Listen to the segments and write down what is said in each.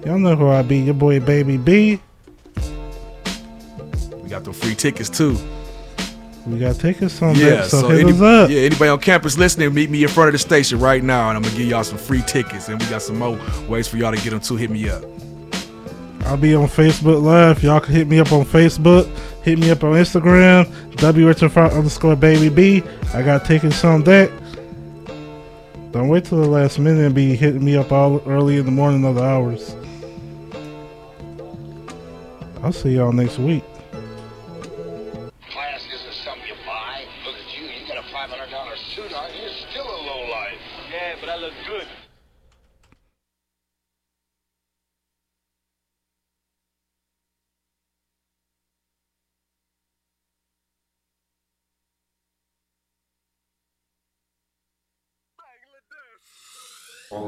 Y'all know who I be, your boy Baby B. We got them free tickets too. We got tickets on that, so hit us up. Yeah, anybody on campus listening, meet me in front of the station right now, and I'm going to give y'all some free tickets. And we got some more ways for y'all to get them too. Hit me up. I'll be on Facebook Live. Y'all can hit me up on Facebook. Hit me up on Instagram, WHFR_BabyB. I got tickets on that. Don't wait till the last minute and be hitting me up all early in the morning other hours. I'll see y'all next week. Class isn't something you buy. Look at you. You got a $500 suit on. You're still a lowlife. Yeah, but I look good. Huh?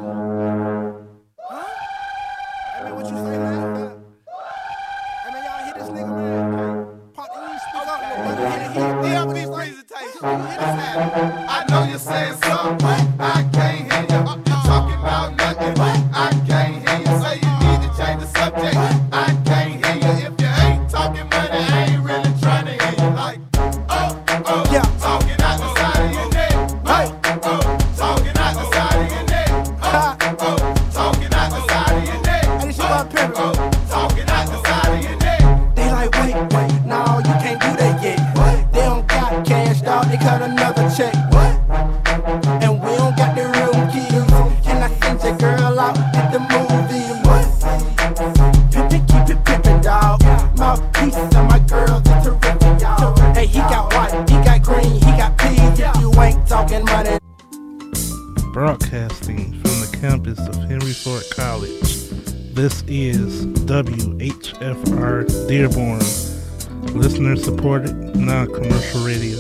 Hey man, what you say, man? Hey man, y'all hear this nigga, man? Pop, you speak up, little brother. Hit up these presentations. I know you're saying something, I can't hear you. You're talking about nothing, I can't hear you. Say you need to change the subject, I can't hear you. If you ain't talking money, I ain't really trying to hear you. Like, yeah, talking out the side of your neck. Talking out the side of your neck. Talking out the side of your neck. Hey, this shit about pimp. Talking out the side of your neck. They like, wait, no, you can't do that yet. They don't got cash, dog, they cut another check. And we don't got the room keys. Can I send your girl out at the movie? Pimpin', keep it pimpin', dog. Mouthpiece of my girls, it's terrific, y'all. Hey, he got white, he got green, he got peas. If you ain't talking money. Broadcasting from the campus of Henry Ford College, this is WHFR Dearborn, listener-supported, non-commercial radio.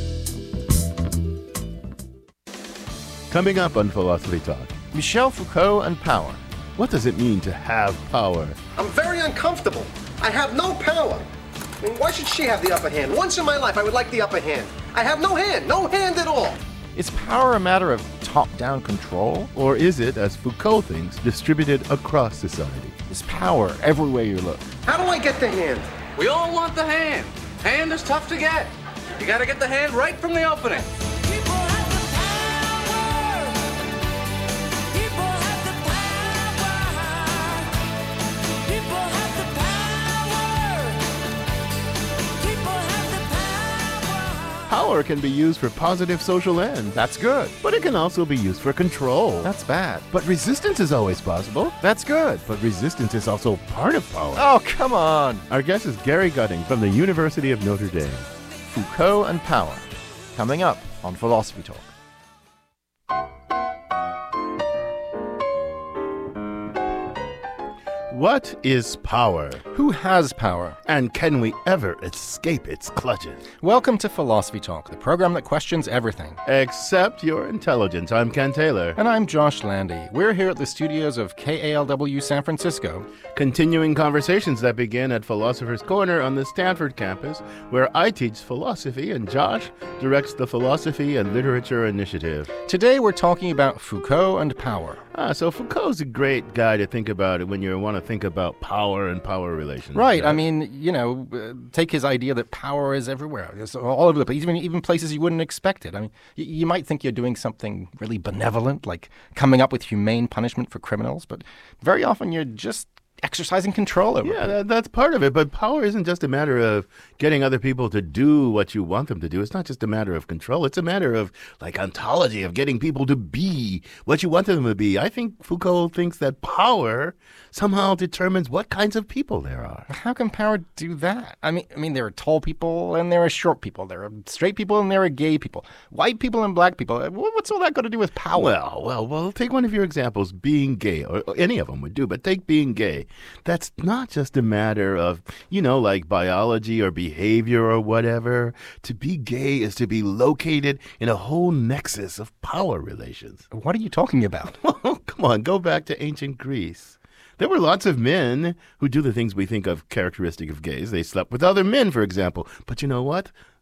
Coming up on Philosophy Talk, Michel Foucault and power. What does it mean to have power? I'm very uncomfortable. I have no power. I mean, why should she have the upper hand? Once in my life, I would like the upper hand. I have no hand at all. Is power a matter of top-down control? Or is it, as Foucault thinks, distributed across society? Is power everywhere you look? How do I get the hand? We all want the hand. Hand is tough to get. You gotta get the hand right from the opening. Power can be used for positive social ends. That's good. But it can also be used for control. That's bad. But resistance is always possible. That's good. But resistance is also part of power. Oh, come on. Our guest is Gary Gutting from the University of Notre Dame. Foucault and power. Coming up on Philosophy Talk. What is power? Who has power? And can we ever escape its clutches? Welcome to Philosophy Talk, the program that questions everything. Except your intelligence. I'm Ken Taylor. And I'm Josh Landy. We're here at the studios of KALW San Francisco. Continuing conversations that begin at Philosopher's Corner on the Stanford campus, where I teach philosophy and Josh directs the Philosophy and Literature Initiative. Today we're talking about Foucault and power. So Foucault's a great guy to think about it when you want to think about power and power relations. Right. I mean, take his idea that power is everywhere. It's all over the place, even places you wouldn't expect it. I mean, you might think you're doing something really benevolent, like coming up with humane punishment for criminals, but very often you're just exercising control over people. That's part of it. But power isn't just a matter of getting other people to do what you want them to do. It's not just a matter of control. It's a matter of, like, ontology, of getting people to be what you want them to be. I think Foucault thinks that power somehow determines what kinds of people there are. How can power do that? I mean, there are tall people and there are short people. There are straight people and there are gay people. White people and black people. What's all that got to do with power? Well, take one of your examples, being gay, or any of them would do, but take being gay. That's not just a matter of, like biology or behavior or whatever. To be gay is to be located in a whole nexus of power relations. What are you talking about? Well, come on, go back to ancient Greece. There were lots of men who do the things we think of characteristic of gays. They slept with other men, for example. But you know what?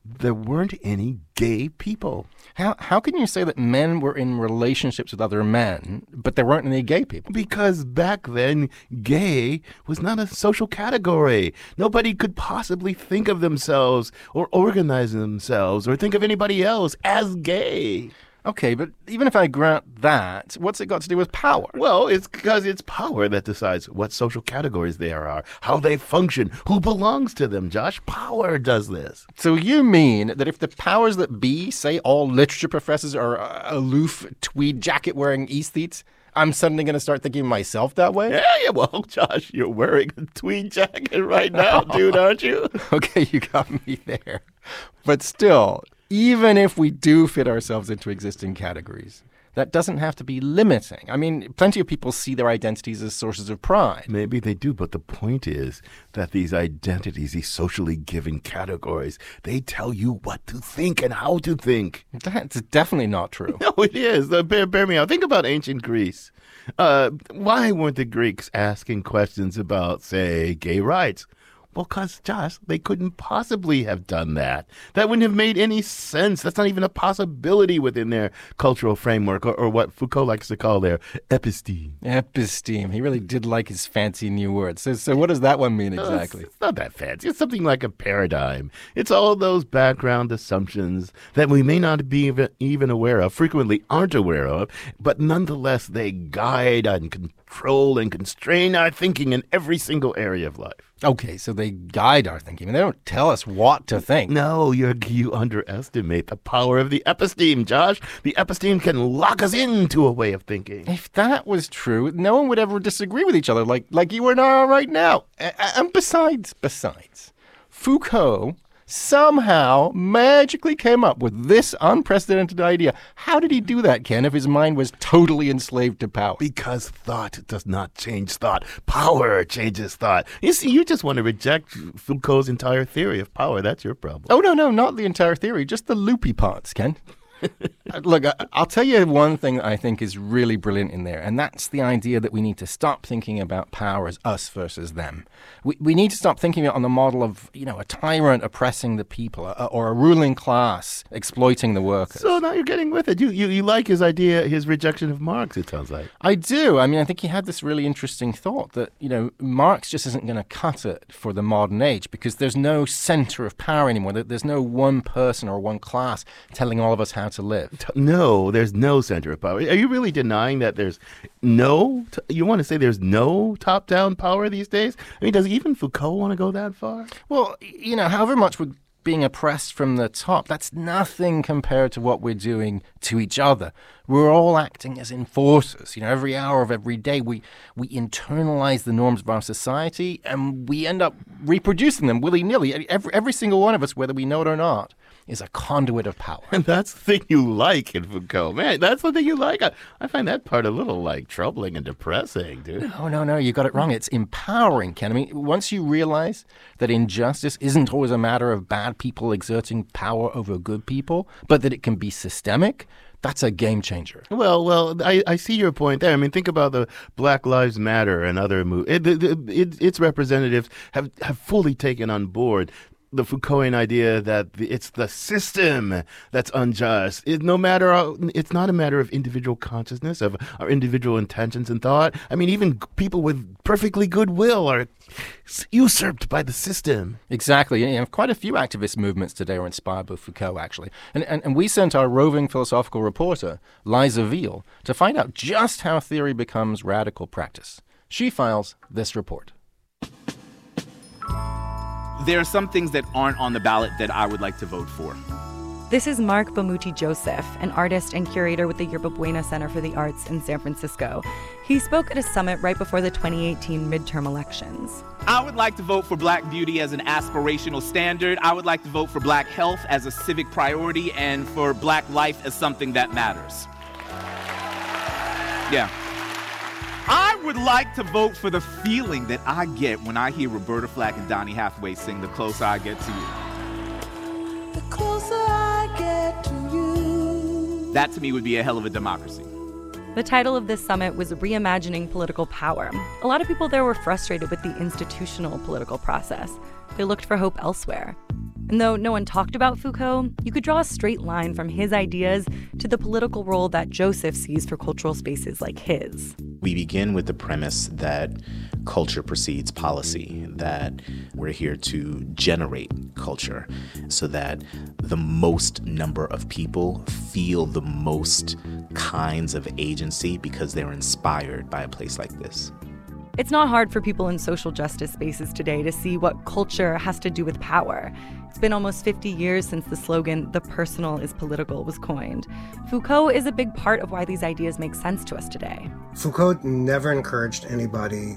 there weren't any gay people. How can you say that men were in relationships with other men, but there weren't any gay people? Because back then, gay was not a social category. Nobody could possibly think of themselves or organize themselves or think of anybody else as gay. Okay, but even if I grant that, what's it got to do with power? Well, it's because it's power that decides what social categories there are, how they function, who belongs to them, Josh. Power does this. So you mean that if the powers that be say all literature professors are aloof, tweed jacket-wearing aesthetes, I'm suddenly going to start thinking of myself that way? Yeah, well, Josh, you're wearing a tweed jacket right now, dude, aren't you? Okay, you got me there. But still, even if we do fit ourselves into existing categories, that doesn't have to be limiting. I mean, plenty of people see their identities as sources of pride. Maybe they do, but the point is that these identities, these socially given categories, they tell you what to think and how to think. That's definitely not true. No, it is. Bear me out. Think about ancient Greece. Why weren't the Greeks asking questions about, say, gay rights? Well, because, Josh, they couldn't possibly have done that. That wouldn't have made any sense. That's not even a possibility within their cultural framework, or what Foucault likes to call their episteme. Episteme. He really did like his fancy new word. So what does that one mean exactly? It's not that fancy. It's something like a paradigm. It's all those background assumptions that we may not be even aware of, frequently aren't aware of, but nonetheless they guide and control and constrain our thinking in every single area of life. Okay, so they guide our thinking. And they don't tell us what to think. No, you underestimate the power of the episteme, Josh. The episteme can lock us into a way of thinking. If that was true, no one would ever disagree with each other like you and I are right now. And besides, Foucault somehow magically came up with this unprecedented idea. How did he do that, Ken, if his mind was totally enslaved to power? Because thought does not change thought. Power changes thought. You see, you just want to reject Foucault's entire theory of power. That's your problem. Oh, no, not the entire theory, just the loopy parts, Ken. Look, I'll tell you one thing that I think is really brilliant in there, and that's the idea that we need to stop thinking about power as us versus them. We need to stop thinking on the model of, a tyrant oppressing the people or a ruling class exploiting the workers. So now you're getting with it. You like his idea, his rejection of Marx, it sounds like. I do. I mean, I think he had this really interesting thought that, Marx just isn't going to cut it for the modern age because there's no center of power anymore. There's no one person or one class telling all of us how to live. No, there's no center of power. Are you really denying that there's you want to say there's no top-down power these days? I mean, does even Foucault want to go that far? Well, however much we're being oppressed from the top, that's nothing compared to what we're doing to each other. We're all acting as enforcers. Every hour of every day, we internalize the norms of our society, and we end up reproducing them willy-nilly. Every single one of us, whether we know it or not, is a conduit of power. And that's the thing you like in Foucault. Man, that's the thing you like. I find that part a little, troubling and depressing, dude. No, you got it wrong. It's empowering, Ken. I mean, once you realize that injustice isn't always a matter of bad people exerting power over good people, but that it can be systemic, that's a game changer. Well, I see your point there. I mean, think about the Black Lives Matter and other its representatives have fully taken on board the Foucaultian idea that it's the system that's unjust. It's not a matter of individual consciousness, of our individual intentions and thought. I mean, even people with perfectly good will are usurped by the system. Exactly. And quite a few activist movements today are inspired by Foucault, actually. And we sent our roving philosophical reporter, Liza Veal, to find out just how theory becomes radical practice. She files this report. There are some things that aren't on the ballot that I would like to vote for. This is Mark Bamuti Joseph, an artist and curator with the Yerba Buena Center for the Arts in San Francisco. He spoke at a summit right before the 2018 midterm elections. I would like to vote for Black beauty as an aspirational standard. I would like to vote for Black health as a civic priority and for Black life as something that matters. Yeah. I would like to vote for the feeling that I get when I hear Roberta Flack and Donny Hathaway sing The Closer I Get to You. The closer I get to you. That to me would be a hell of a democracy. The title of this summit was Reimagining Political Power. A lot of people there were frustrated with the institutional political process. They looked for hope elsewhere. And though no one talked about Foucault, you could draw a straight line from his ideas to the political role that Joseph sees for cultural spaces like his. We begin with the premise that culture precedes policy, that we're here to generate culture so that the most number of people feel the most kinds of agency because they're inspired by a place like this. It's not hard for people in social justice spaces today to see what culture has to do with power. It's been almost 50 years since the slogan, "The personal is political," was coined. Foucault is a big part of why these ideas make sense to us today. Foucault never encouraged anybody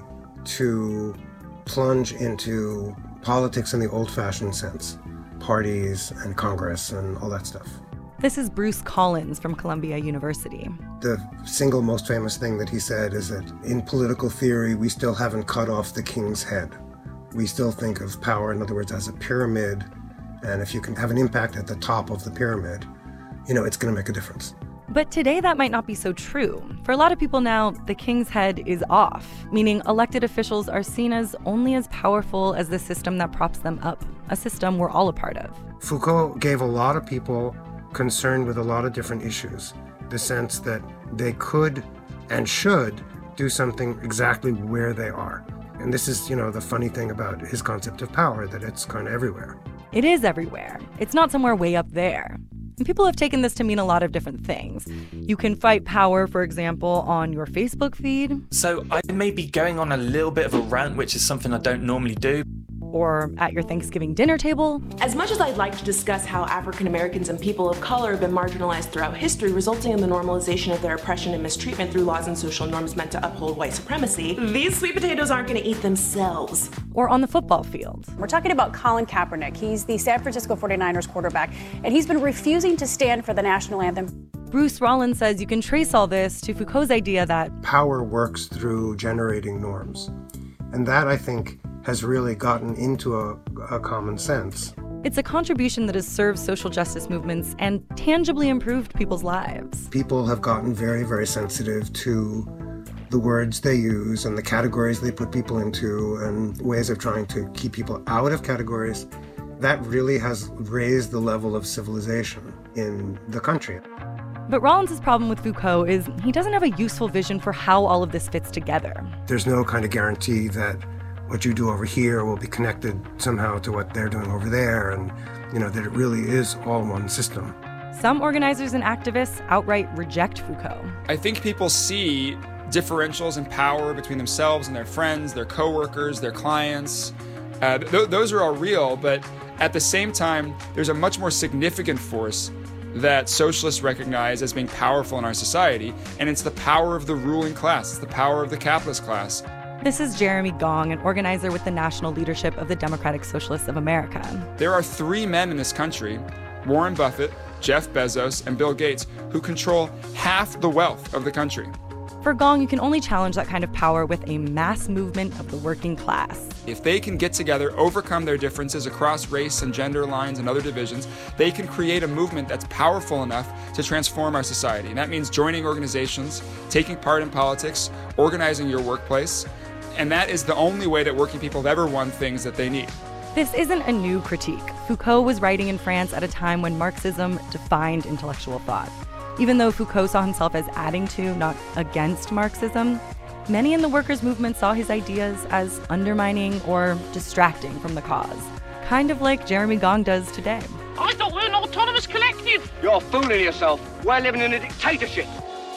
to plunge into politics in the old-fashioned sense, parties and Congress and all that stuff. This is Bruce Collins from Columbia University. The single most famous thing that he said is that in political theory, we still haven't cut off the king's head. We still think of power, in other words, as a pyramid, and if you can have an impact at the top of the pyramid, it's going to make a difference. But today that might not be so true. For a lot of people now, the king's head is off, meaning elected officials are seen as only as powerful as the system that props them up, a system we're all a part of. Foucault gave a lot of people concerned with a lot of different issues the sense that they could and should do something exactly where they are. And this is, the funny thing about his concept of power, that it's kind of everywhere. It is everywhere. It's not somewhere way up there. And people have taken this to mean a lot of different things. You can fight power, for example, on your Facebook feed. So I may be going on a little bit of a rant, which is something I don't normally do. Or at your Thanksgiving dinner table. As much as I'd like to discuss how African Americans and people of color have been marginalized throughout history, resulting in the normalization of their oppression and mistreatment through laws and social norms meant to uphold white supremacy, these sweet potatoes aren't going to eat themselves. Or on the football field. We're talking about Colin Kaepernick. He's the San Francisco 49ers quarterback, and he's been refusing to stand for the national anthem. Bruce Rollins says you can trace all this to Foucault's idea that power works through generating norms. And that, I think, has really gotten into a common sense. It's a contribution that has served social justice movements and tangibly improved people's lives. People have gotten very, very sensitive to the words they use and the categories they put people into and ways of trying to keep people out of categories. That really has raised the level of civilization in the country. But Rollins' problem with Foucault is he doesn't have a useful vision for how all of this fits together. There's no kind of guarantee that what you do over here will be connected somehow to what they're doing over there, and that it really is all one system. Some organizers and activists outright reject Foucault. I think people see differentials in power between themselves and their friends, their coworkers, their clients. Those are all real, but at the same time, there's a much more significant force that socialists recognize as being powerful in our society, and it's the power of the ruling class. It's the power of the capitalist class. This is Jeremy Gong, an organizer with the national leadership of the Democratic Socialists of America. There are three men in this country, Warren Buffett, Jeff Bezos, and Bill Gates, who control half the wealth of the country. For Gong, you can only challenge that kind of power with a mass movement of the working class. If they can get together, overcome their differences across race and gender lines and other divisions, they can create a movement that's powerful enough to transform our society. And that means joining organizations, taking part in politics, organizing your workplace. And that is the only way that working people have ever won things that they need. This isn't a new critique. Foucault was writing in France at a time when Marxism defined intellectual thought. Even though Foucault saw himself as adding to, not against Marxism, many in the workers' movement saw his ideas as undermining or distracting from the cause. Kind of like Jeremy Gong does today. I thought we were an autonomous collective. You're fooling yourself. We're living in a dictatorship.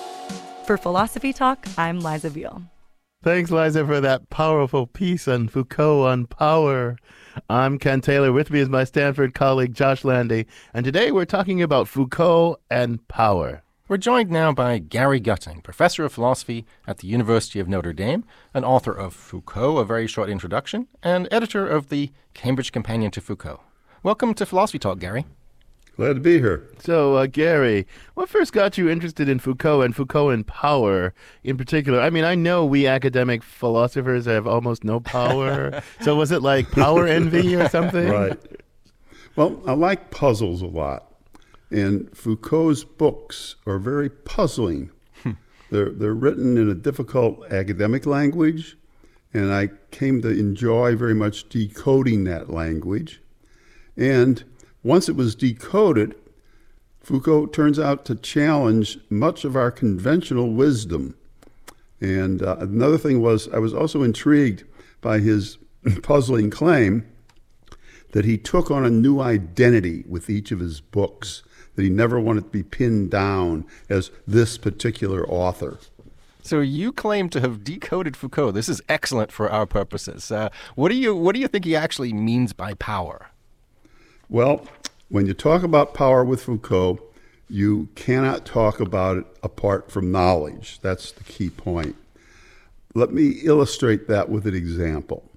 For Philosophy Talk, I'm Liza Veal. Thanks, Liza, for that powerful piece on Foucault on power. I'm Ken Taylor. With me is my Stanford colleague, Josh Landy. And today we're talking about Foucault and power. We're joined now by Gary Gutting, professor of philosophy at the University of Notre Dame, and author of Foucault, A Very Short Introduction, and editor of the Cambridge Companion to Foucault. Welcome to Philosophy Talk, Gary. Glad to be here. So, Gary, what first got you interested in Foucault and Foucault and power in particular? I mean, I know we academic philosophers have almost no power. So was it like power envy or something? Right. Well, I like puzzles a lot. And Foucault's books are very puzzling. They're written in a difficult academic language, and I came to enjoy very much decoding that language. And once it was decoded, Foucault turns out to challenge much of our conventional wisdom. And another thing was, I was also intrigued by his puzzling claim that he took on a new identity with each of his books, that he never wanted to be pinned down as this particular author. So you claim to have decoded Foucault. This is excellent for our purposes. What do you think he actually means by power? Well, when you talk about power with Foucault, you cannot talk about it apart from knowledge. That's the key point. Let me illustrate that with an example.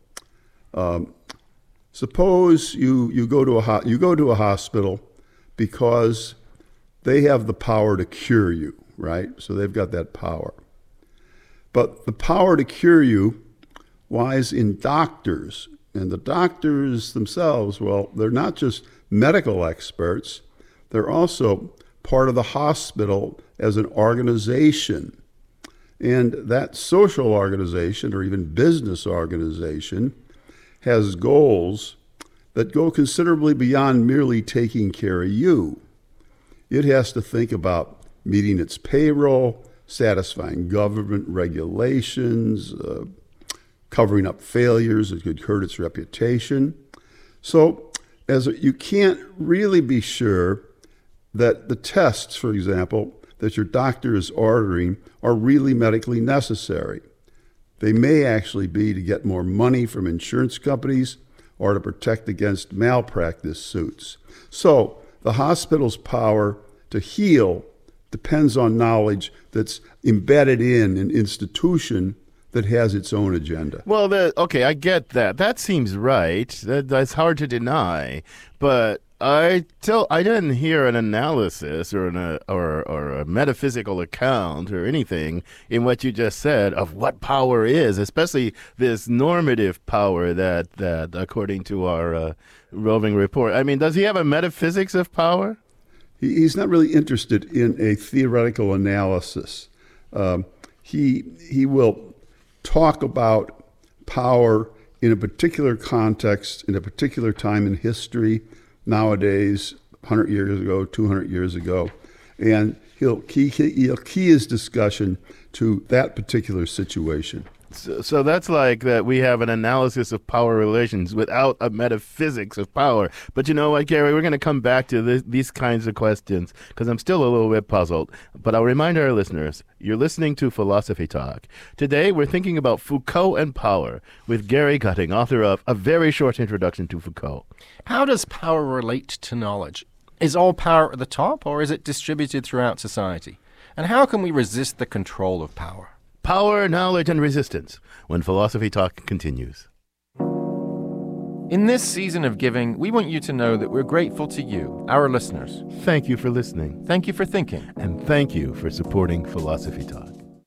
Suppose you go to a hospital because they have the power to cure you, right? So they've got that power. But the power to cure you lies in doctors. And the doctors themselves, well, they're not just medical experts, they're also part of the hospital as an organization. And that social organization, or even business organization, has goals that go considerably beyond merely taking care of you. It has to think about meeting its payroll, satisfying government regulations, covering up failures that could hurt its reputation. So you can't really be sure that the tests, for example, that your doctor is ordering are really medically necessary. They may actually be to get more money from insurance companies or to protect against malpractice suits. So the hospital's power to heal depends on knowledge that's embedded in an institution that has its own agenda. Well, okay, I get that. That seems right. That's hard to deny. But I didn't hear an analysis or a metaphysical account or anything in what you just said of what power is, especially this normative power that according to our roving report. I mean, does he have a metaphysics of power? He's not really interested in a theoretical analysis. He will talk about power in a particular context, in a particular time in history, nowadays, 100 years ago, 200 years ago, and he'll key his discussion to that particular situation. So that's like that we have an analysis of power relations without a metaphysics of power. But you know what, Gary, we're going to come back to these kinds of questions because I'm still a little bit puzzled. But I'll remind our listeners, you're listening to Philosophy Talk. Today, we're thinking about Foucault and power with Gary Gutting, author of A Very Short Introduction to Foucault. How does power relate to knowledge? Is all power at the top, or is it distributed throughout society? And how can we resist the control of power? Power, knowledge, and resistance when Philosophy Talk continues. In this season of giving, we want you to know that we're grateful to you, our listeners. Thank you for listening. Thank you for thinking. And thank you for supporting Philosophy Talk.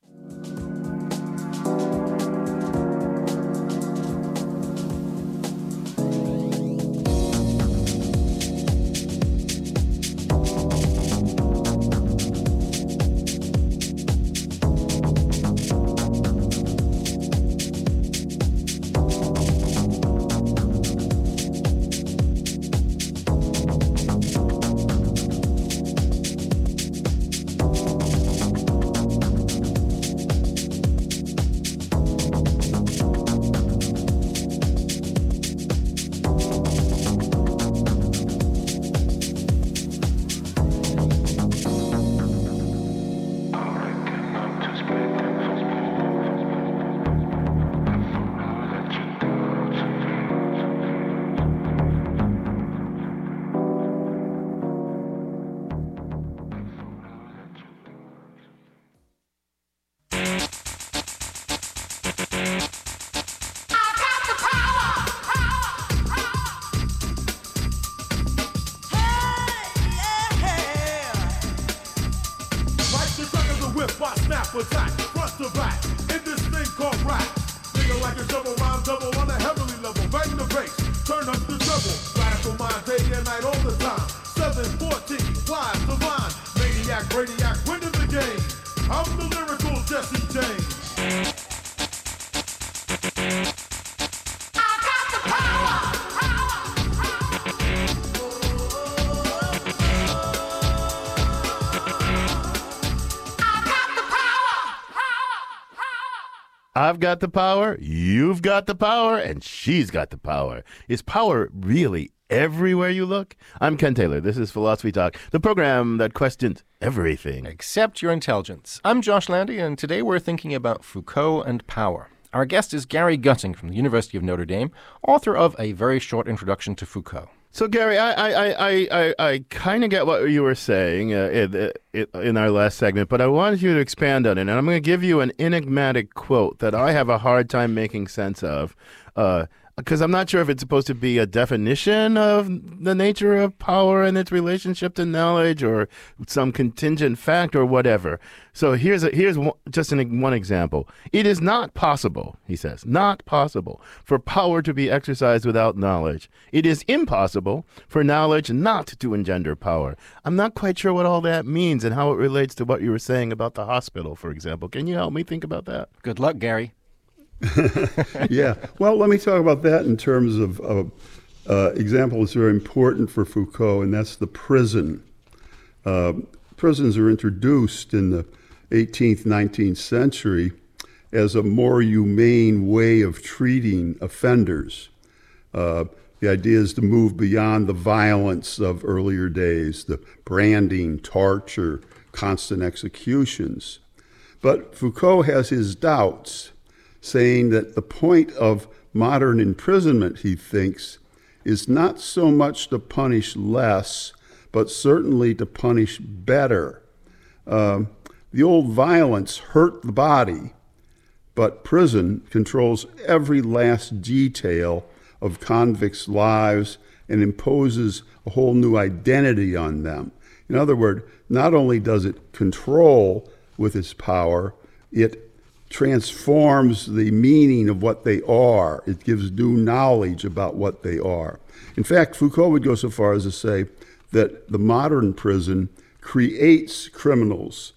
Attack, front to back, in this thing called rap. Nigga like a double rhyme, double on a heavenly level. Bang the bass, turn up the treble. Radical mind, day and night, all the time. 714, wise, divine, maniac, brainiac, winning the game. I'm the lyrical Jesse James. I got the power. I've got the power, you've got the power, and she's got the power. Is power really everywhere you look? I'm Ken Taylor. This is Philosophy Talk, the program that questions everything except your intelligence. I'm Josh Landy, and today we're thinking about Foucault and power. Our guest is Gary Gutting from the University of Notre Dame, author of A Very Short Introduction to Foucault. So, Gary, I kind of get what you were saying in our last segment, but I wanted you to expand on it. And I'm going to give you an enigmatic quote that I have a hard time making sense of, because I'm not sure if it's supposed to be a definition of the nature of power and its relationship to knowledge or some contingent fact or whatever. So here's one example. It is not possible, he says, not possible for power to be exercised without knowledge. It is impossible for knowledge not to engender power. I'm not quite sure what all that means and how it relates to what you were saying about the hospital, for example. Can you help me think about that? Good luck, Gary. Yeah. Well, let me talk about that in terms of example that's very important for Foucault, and that's the prison. Prisons are introduced in the 18th, 19th century as a more humane way of treating offenders. The idea is to move beyond the violence of earlier days, the branding, torture, constant executions. But Foucault has his doubts, saying that the point of modern imprisonment, he thinks, is not so much to punish less, but certainly to punish better. The old violence hurt the body, but prison controls every last detail of convicts' lives and imposes a whole new identity on them. In other words, not only does it control with its power, it transforms the meaning of what they are. It gives new knowledge about what they are. In fact, Foucault would go so far as to say that the modern prison creates criminals.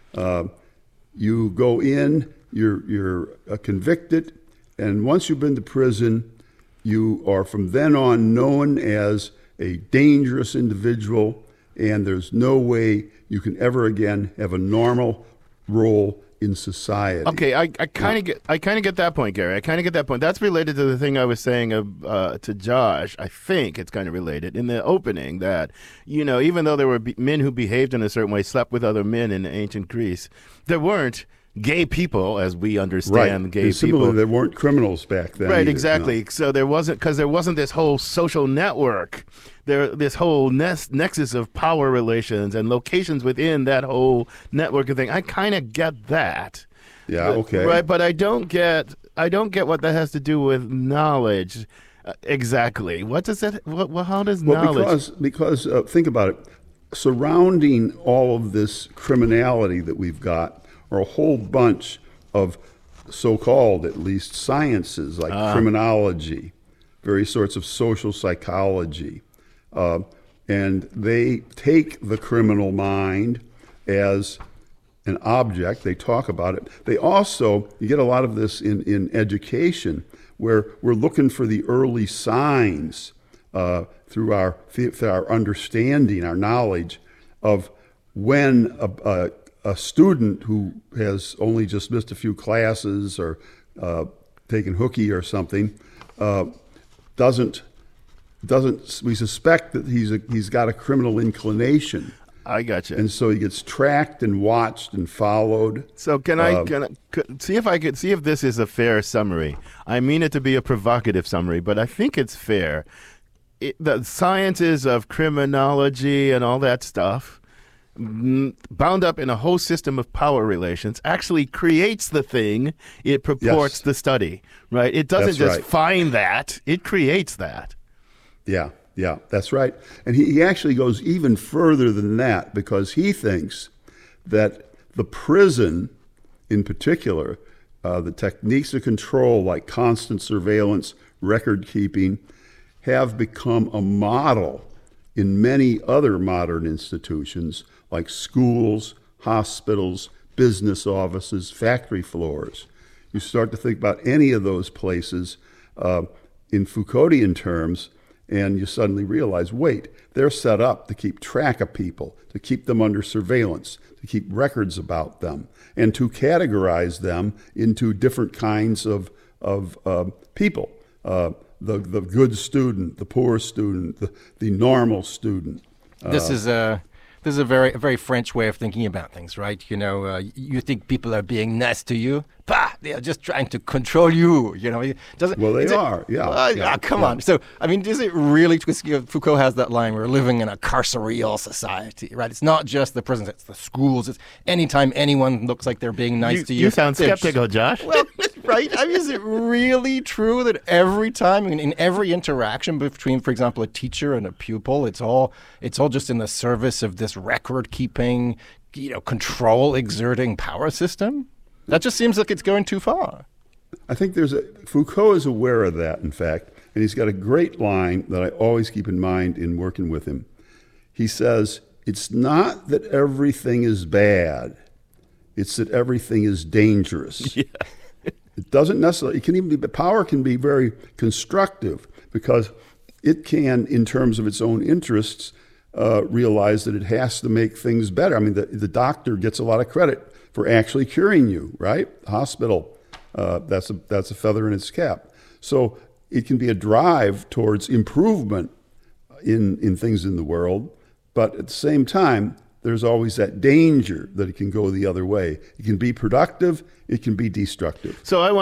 You go in, you're convicted, and once you've been to prison, you are from then on known as a dangerous individual, and there's no way you can ever again have a normal role in society. Okay, I kind of get that point, Gary. I kind of get that point. That's related to the thing I was saying to Josh. I think it's kind of related in the opening that, even though there were men who behaved in a certain way, slept with other men in ancient Greece, there weren't gay people as we understand gay people. Similarly, there weren't criminals back then. Right, either, exactly. No. So there wasn't this whole social network. This whole nexus of power relations and locations within that whole network of thing. I kind of get that. Yeah, okay. Right, but I don't get what that has to do with knowledge exactly. What does that? How does knowledge? Because think about it. Surrounding all of this criminality that we've got are a whole bunch of so-called, at least, sciences like criminology, various sorts of social psychology. And they take the criminal mind as an object. They talk about it. They also, you get a lot of this in education, where we're looking for the early signs through our understanding, our knowledge of when a student who has only just missed a few classes or taken hooky or something doesn't we suspect that he's got a criminal inclination. I got you. And so he gets tracked and watched and followed. So can I see if this is a fair summary? I mean it to be a provocative summary, but I think it's fair. The sciences of criminology and all that stuff, bound up in a whole system of power relations, actually creates the thing it purports to study, right? It doesn't find that, it creates that. Yeah, that's right. And he actually goes even further than that, because he thinks that the prison, in particular, the techniques of control like constant surveillance, record keeping, have become a model in many other modern institutions like schools, hospitals, business offices, factory floors. You start to think about any of those places in Foucauldian terms And you suddenly realize, wait, they're set up to keep track of people, to keep them under surveillance, to keep records about them, and to categorize them into different kinds of people. The good student, the poor student, the normal student. This is a very French way of thinking about things, right? You know, you think people are being nice to you. Bah! They are just trying to control you. You know, well, they are. Yeah. Come on. So, I mean, is it really? Because Foucault has that line: "We're living in a carceral society," right? It's not just the prisons; it's the schools. It's anytime anyone looks like they're being nice to you. You sound skeptical, Josh. Well, right? I mean, is it really true that every time, in every interaction between, for example, a teacher and a pupil, it's all just in the service of this record-keeping, control exerting power system? That just seems like it's going too far. I think Foucault is aware of that, in fact, and he's got a great line that I always keep in mind in working with him. He says, it's not that everything is bad, it's that everything is dangerous. Yeah. It doesn't necessarily, power can be very constructive because it can, in terms of its own interests, realize that it has to make things better. I mean, the doctor gets a lot of credit for actually curing you, right? The hospital, that's a feather in its cap. So it can be a drive towards improvement in things in the world, but at the same time, there's always that danger that it can go the other way. It can be productive, it can be destructive. So I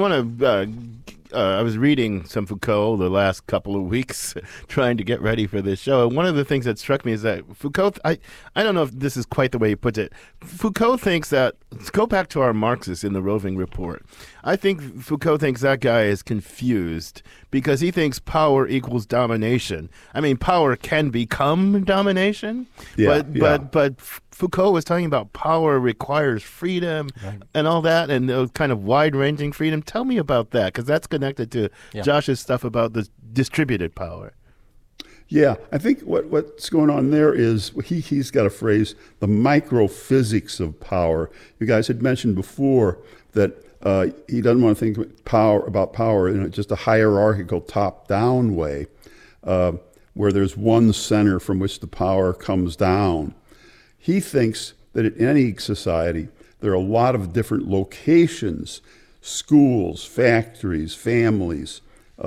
was reading some Foucault the last couple of weeks, trying to get ready for this show. And one of the things that struck me is that Foucault, I don't know if this is quite the way he puts it. Foucault thinks that, let's go back to our Marxists in the Roving Report. I think Foucault thinks that guy is confused because he thinks power equals domination. I mean, power can become domination, but Foucault was talking about power requires freedom and all that, and kind of wide-ranging freedom. Tell me about that, because that's connected to Josh's stuff about the distributed power. Yeah, I think what's going on there is he's got a phrase, the microphysics of power. You guys had mentioned before that he doesn't want to think about power in just a hierarchical top-down way, where there's one center from which the power comes down. He thinks that in any society, there are a lot of different locations, schools, factories, families,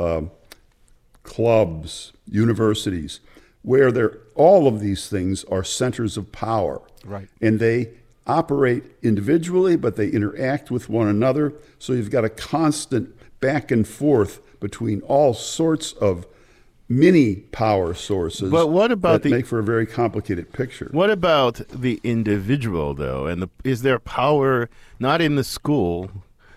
clubs, universities, where all of these things are centers of power. Right. And they operate individually, but they interact with one another. So you've got a constant back and forth between all sorts of mini power sources. But what about that make for a very complicated picture? What about the individual, though? And is there power not in the school,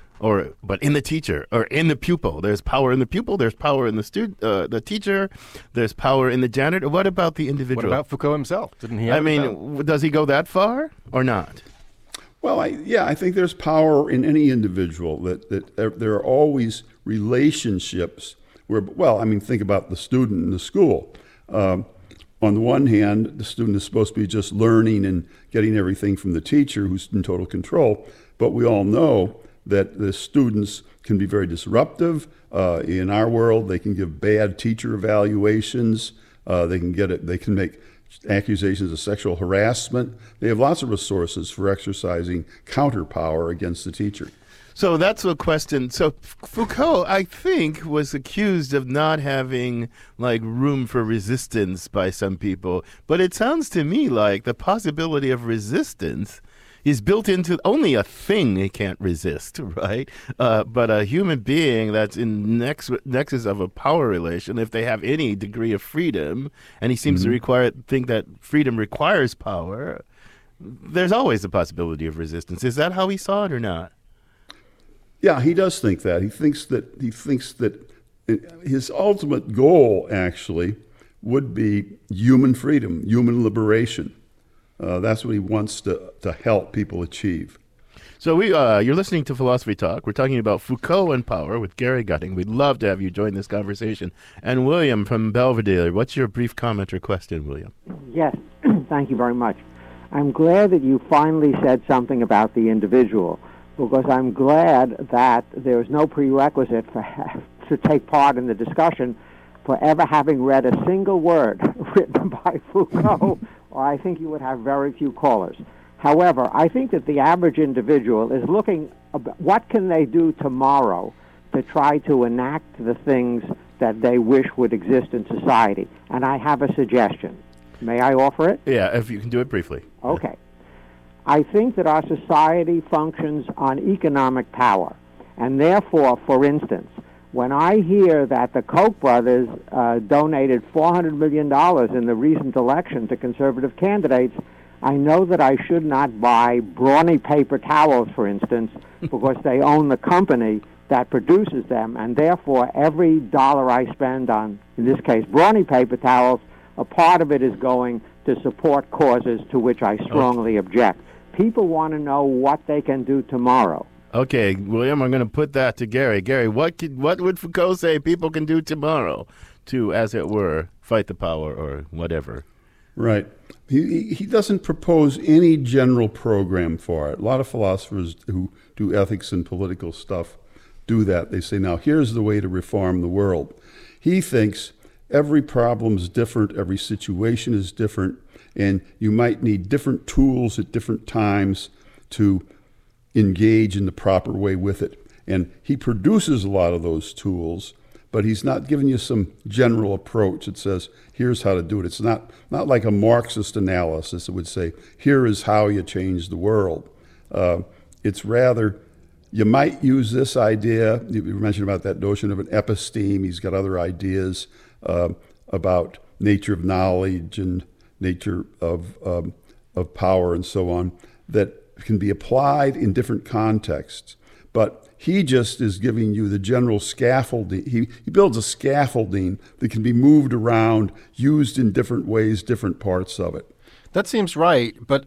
but in the teacher or in the pupil? There's power in the pupil. There's power in the student, the teacher. There's power in the janitor. What about the individual? What about Foucault himself? Didn't he? Does he go that far or not? Well, I think there's power in any individual. That there are always relationships. Think about the student in the school. On the one hand, the student is supposed to be just learning and getting everything from the teacher who's in total control. But we all know that the students can be very disruptive. In our world, they can give bad teacher evaluations. They can make accusations of sexual harassment. They have lots of resources for exercising counterpower against the teacher. So that's a question. So Foucault, I think, was accused of not having room for resistance by some people. But it sounds to me like the possibility of resistance is built into only a thing they can't resist, right? But a human being that's in nexus of a power relation, if they have any degree of freedom, and he seems to think that freedom requires power, there's always the possibility of resistance. Is that how he saw it or not? Yeah, he does think that. He thinks that his ultimate goal actually would be human freedom, human liberation. That's what he wants to help people achieve. So you're listening to Philosophy Talk. We're talking about Foucault and power with Gary Gutting. We'd love to have you join this conversation. And William from Belvedere, what's your brief comment or question, William? Yes, thank you very much. I'm glad that you finally said something about the individual, because I'm glad that there is no prerequisite to take part in the discussion for ever having read a single word written by Foucault, or I think you would have very few callers. However, I think that the average individual is looking at what can they do tomorrow to try to enact the things that they wish would exist in society. And I have a suggestion. May I offer it? Yeah, if you can do it briefly. Okay. I think that our society functions on economic power. And therefore, for instance, when I hear that the Koch brothers donated $400 million in the recent election to conservative candidates, I know that I should not buy Brawny paper towels, for instance, because they own the company that produces them, and therefore every dollar I spend on, in this case, Brawny paper towels, a part of it is going to support causes to which I strongly object. People want to know what they can do tomorrow. Okay, William, I'm going to put that to Gary. Gary, what would Foucault say people can do tomorrow to, as it were, fight the power or whatever? Right. He doesn't propose any general program for it. A lot of philosophers who do ethics and political stuff do that. They say, now, here's the way to reform the world. He thinks every problem is different, every situation is different, and you might need different tools at different times to engage in the proper way with it. And he produces a lot of those tools, but he's not giving you some general approach that says, here's how to do it. It's not like a Marxist analysis that would say, here is how you change the world. It's rather, you might use this idea. You mentioned about that notion of an episteme. He's got other ideas about nature of knowledge and nature of power and so on that can be applied in different contexts. But he just is giving you the general scaffolding. He builds a scaffolding that can be moved around, used in different ways, different parts of it. That seems right, but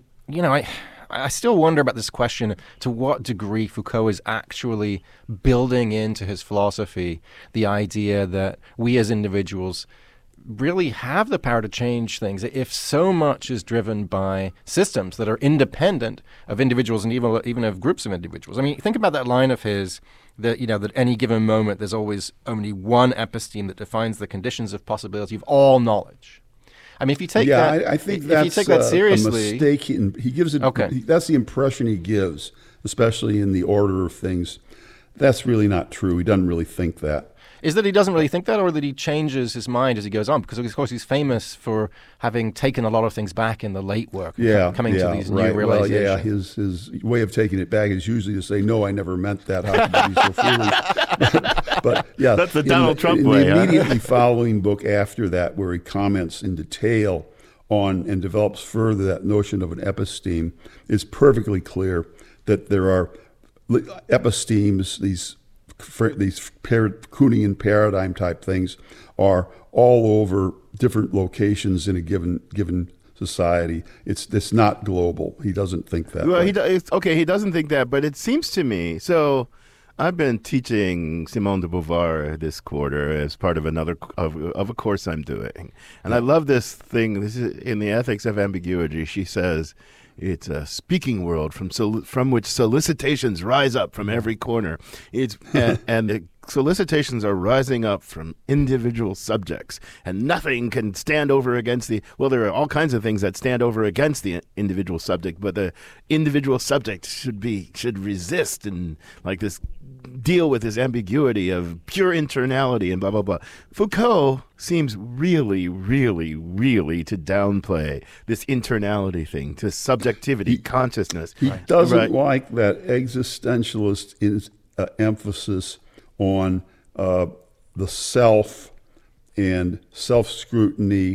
I still wonder about this question, to what degree Foucault is actually building into his philosophy the idea that we as individuals really have the power to change things if so much is driven by systems that are independent of individuals and even of groups of individuals. I mean, think about that line of his that at any given moment there's always only one episteme that defines the conditions of possibility of all knowledge. I mean, if you take that, I think that's if you take that seriously, a mistake. He gives it. Okay. That's the impression he gives, especially in the order of things. That's really not true. He doesn't really think that. Is that he doesn't really think that, or that he changes his mind as he goes on? Because, of course, he's famous for having taken a lot of things back in the late work, coming to these new realizations. Well, his way of taking it back is usually to say, no, I never meant that. How could you be so foolish? but yeah, that's the Donald Trump way. The immediately following book after that, where he comments in detail on and develops further that notion of an episteme, it's perfectly clear that there are epistemes, these Kuhnian paradigm type things are all over different locations in a given society. It's not global. He doesn't think that. Well, he doesn't think that, but it seems to me. So I've been teaching Simone de Beauvoir this quarter as part of of a course I'm doing, and I love this thing. This is in the Ethics of Ambiguity. She says, it's a speaking world from which solicitations rise up from every corner. And the solicitations are rising up from individual subjects, and nothing can stand over against there are all kinds of things that stand over against the individual subject, but the individual subject should resist and like this deal with this ambiguity of pure internality and blah, blah, blah. Foucault seems really, really, really to downplay this internality thing, to subjectivity, consciousness. He doesn't like that existentialist emphasis on the self and self-scrutiny.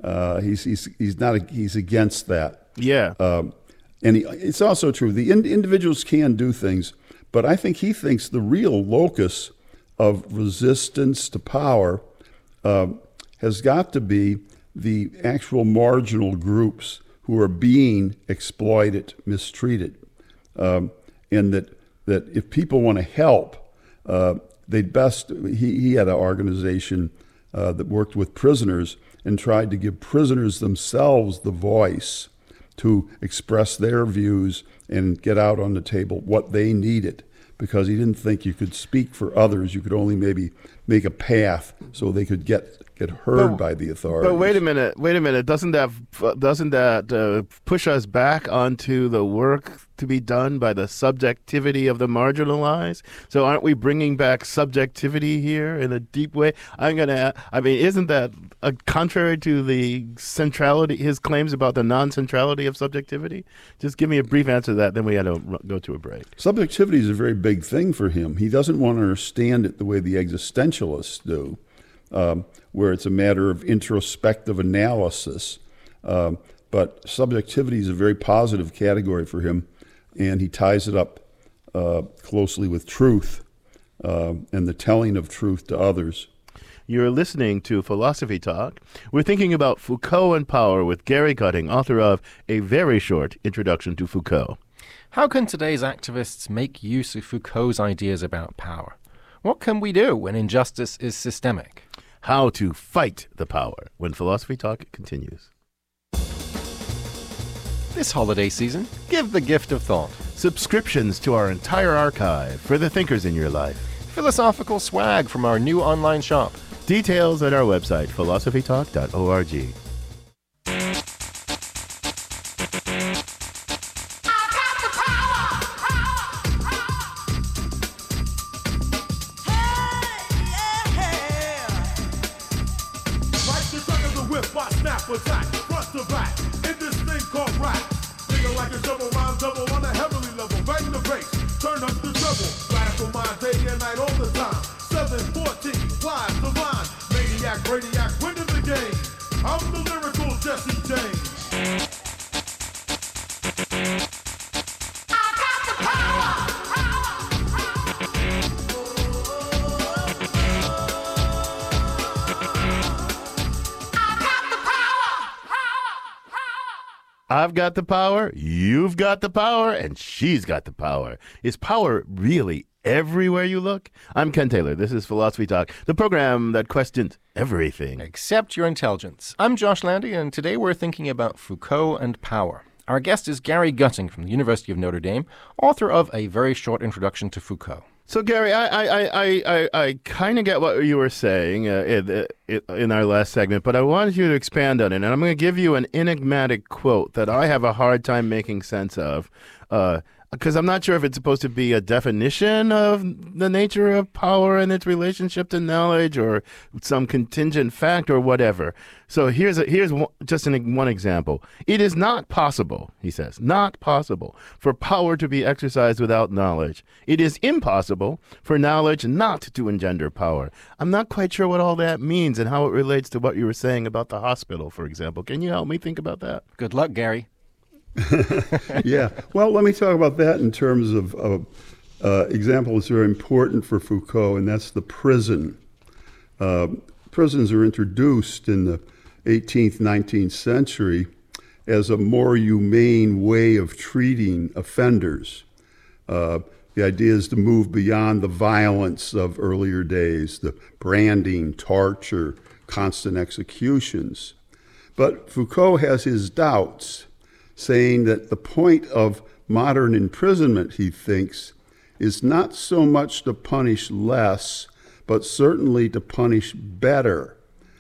He's against that. Yeah. And it's also true. The individuals can do things, but I think he thinks the real locus of resistance to power has got to be the actual marginal groups who are being exploited, mistreated, and that if people want to help, they'd best. He had an organization that worked with prisoners and tried to give prisoners themselves the voice to express their views and get out on the table what they needed, because he didn't think you could speak for others. You could only maybe make a path so they could get heard by the authorities. But wait a minute. Doesn't that push us back onto the work to be done by the subjectivity of the marginalized? So aren't we bringing back subjectivity here in a deep way? Isn't that contrary to the centrality, his claims about the non-centrality of subjectivity? Just give me a brief answer to that, then we got to go to a break. Subjectivity is a very big thing for him. He doesn't want to understand it the way the existentialists do, where it's a matter of introspective analysis. But subjectivity is a very positive category for him, and he ties it up closely with truth and the telling of truth to others. You're listening to Philosophy Talk. We're thinking about Foucault and power with Gary Gutting, author of A Very Short Introduction to Foucault. How can today's activists make use of Foucault's ideas about power? What can we do when injustice is systemic? How to fight the power when Philosophy Talk continues. This holiday season, give the gift of thought. Subscriptions to our entire archive for the thinkers in your life. Philosophical swag from our new online shop. Details at our website, philosophytalk.org. Attack, front to back, in this thing called rap. Nigga like a double rhyme, double on a heavenly level. Bang the bass, turn up the treble. Radical mind, day and night, all the time. 714, wise, divine. Maniac, radiac, winning the game. I'm the lyrical Jesse James. I've got the power, you've got the power, and she's got the power. Is power really everywhere you look? I'm Ken Taylor. This is Philosophy Talk, the program that questions everything. Except your intelligence. I'm Josh Landy, and today we're thinking about Foucault and power. Our guest is Gary Gutting from the University of Notre Dame, author of A Very Short Introduction to Foucault. So, Gary, I kind of get what you were saying in our last segment, but I wanted you to expand on it. And I'm going to give you an enigmatic quote that I have a hard time making sense of, because I'm not sure if it's supposed to be a definition of the nature of power and its relationship to knowledge or some contingent fact or whatever. So here's one example. It is not possible, he says, not possible for power to be exercised without knowledge. It is impossible for knowledge not to engender power. I'm not quite sure what all that means and how it relates to what you were saying about the hospital, for example. Can you help me think about that? Good luck, Gary. Yeah. Well, let me talk about that in terms of example that's very important for Foucault, and that's the prison. Prisons are introduced in the 18th, 19th century as a more humane way of treating offenders. The idea is to move beyond the violence of earlier days, the branding, torture, constant executions. But Foucault has his doubts, saying that the point of modern imprisonment, he thinks, is not so much to punish less, but certainly to punish better.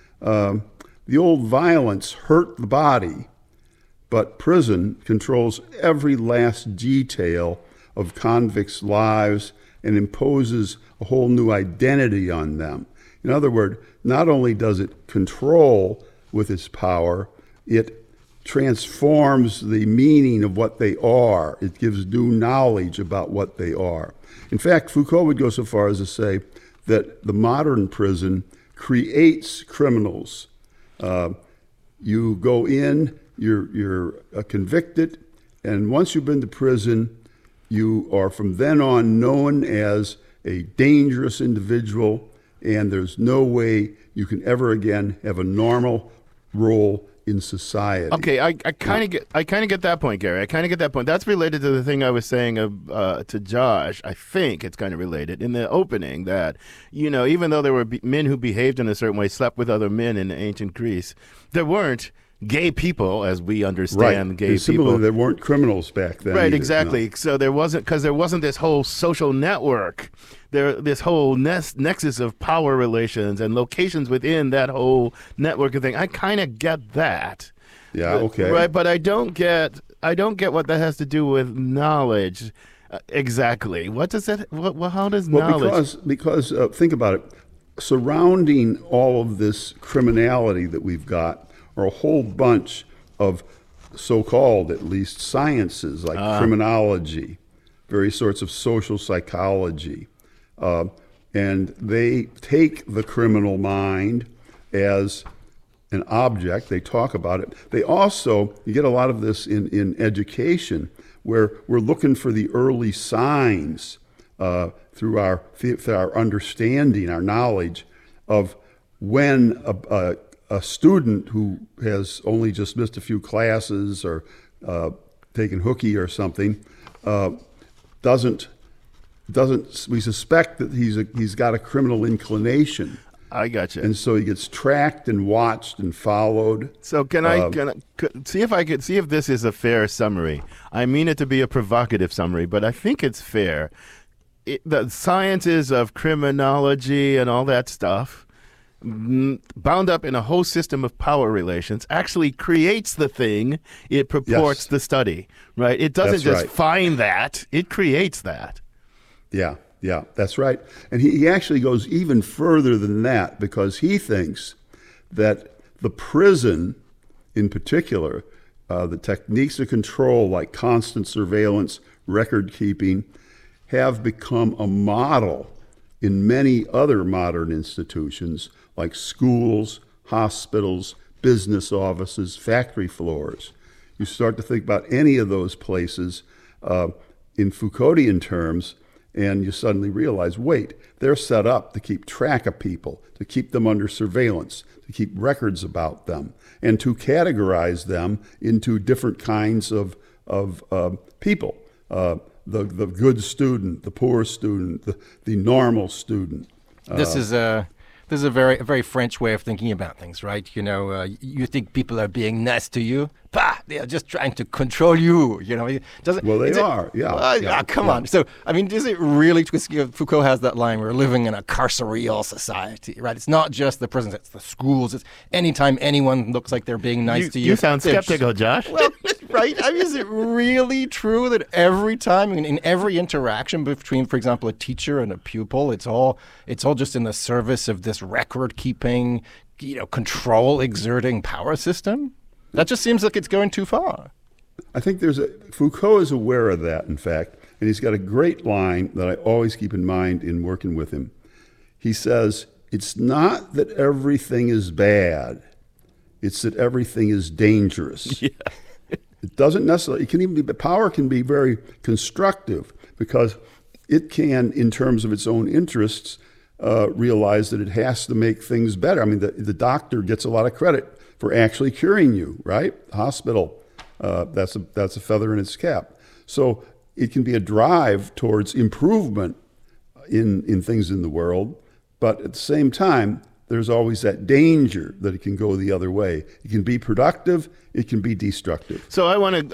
The old violence hurt the body, but prison controls every last detail of convicts' lives and imposes a whole new identity on them. In other words, not only does it control with its power, it transforms the meaning of what they are. It gives new knowledge about what they are. In fact, Foucault would go so far as to say that the modern prison creates criminals. You go in, you're convicted, and once you've been to prison, you are from then on known as a dangerous individual, and there's no way you can ever again have a normal role in society. Okay, I kind of get that point, Gary. I kind of get that point. That's related to the thing I was saying to Josh. I think it's kind of related in the opening that, even though there were men who behaved in a certain way, slept with other men in ancient Greece, there weren't gay people, as we understand gay people. Similarly, there weren't criminals back then. Right, either, exactly. no. So there wasn't this whole social network, this whole nexus of power relations and locations within that whole network of thing. I kind of get that. Yeah, okay. Right, but I don't get what that has to do with knowledge exactly. What does that? How does knowledge? Because think about it. Surrounding all of this criminality that we've got are a whole bunch of so-called, at least, sciences like criminology, various sorts of social psychology, and they take the criminal mind as an object. They talk about it. They also, you get a lot of this in education, where we're looking for the early signs through our understanding, our knowledge of when a student who has only just missed a few classes or taken hooky or something doesn't. We suspect that he's got a criminal inclination. I got you. And so he gets tracked and watched and followed. So can I see if this is a fair summary? I mean it to be a provocative summary, but I think it's fair. The sciences of criminology and all that stuff, bound up in a whole system of power relations, actually creates the thing it purports to study, right? It doesn't find that, it creates that. Yeah, that's right. And he actually goes even further than that, because he thinks that the prison, in particular, the techniques of control like constant surveillance, record keeping, have become a model in many other modern institutions like schools, hospitals, business offices, factory floors. You start to think about any of those places in Foucauldian terms, and you suddenly realize, wait, they're set up to keep track of people, to keep them under surveillance, to keep records about them, and to categorize them into different kinds of people. The good student, the poor student, the normal student. This is a very French way of thinking about things, right? You know, you think people are being nice to you. Bah, they are just trying to control you. You know, well, they are. Yeah. Come on. So, I mean, is it really? Because Foucault has that line: "We're living in a carceral society." Right? It's not just the prisons; it's the schools. It's anytime anyone looks like they're being nice to you. You sound skeptical, Josh. Well, right? I mean, is it really true that every time, in every interaction between, for example, a teacher and a pupil, it's all just in the service of this record-keeping, control exerting power system? That just seems like it's going too far. I think Foucault is aware of that, in fact, and he's got a great line that I always keep in mind in working with him. He says, it's not that everything is bad, it's that everything is dangerous. Yeah. It doesn't necessarily, power can be very constructive, because it can, in terms of its own interests, realize that it has to make things better. I mean, the doctor gets a lot of credit for actually curing you, right? Hospital, that's a feather in its cap. So it can be a drive towards improvement in things in the world, but at the same time, there's always that danger that it can go the other way. It can be productive, it can be destructive. So I